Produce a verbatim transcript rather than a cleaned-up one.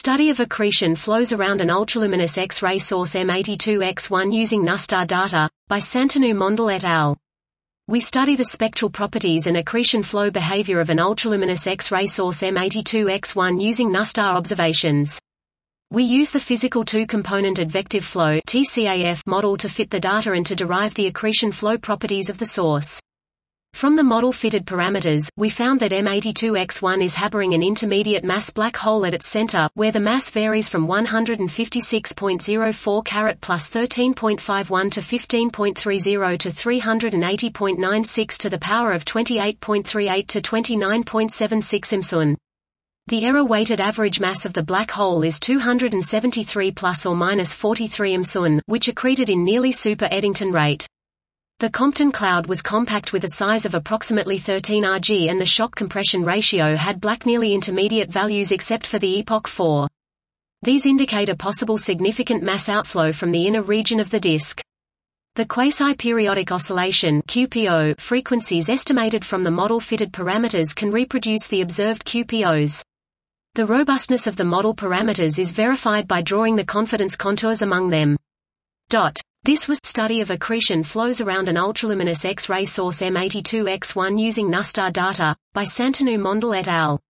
Study of accretion flows around an ultraluminous X-ray source M eighty-two X one using NuSTAR data, by Santanu Mondal et al. We study the spectral properties and accretion flow behavior of an ultraluminous X-ray source M eighty-two X one using NuSTAR observations. We use the physical two-component advective flow (T C A F) model to fit the data and to derive the accretion flow properties of the source. From the model-fitted parameters, we found that M eighty-two X one is harboring an intermediate mass black hole at its center, where the mass varies from one hundred fifty-six point zero four carat plus thirteen point five one to fifteen point three zero to three hundred eighty point nine six to the power of twenty-eight point three eight to twenty-nine point seven six imsun. The error-weighted average mass of the black hole is two hundred seventy-three plus or minus forty-three imsun, which accreted in nearly super Eddington rate. The Compton cloud was compact with a size of approximately thirteen R G and the shock compression ratio had black nearly intermediate values except for the epoch four. These indicate a possible significant mass outflow from the inner region of the disk. The quasi-periodic oscillation Q P O frequencies estimated from the model-fitted parameters can reproduce the observed Q P Os. The robustness of the model parameters is verified by drawing the confidence contours among them. Dot. This was study of accretion flows around an ultraluminous X-ray source M eighty-two X one using NuSTAR data, by Santanu Mondal et al.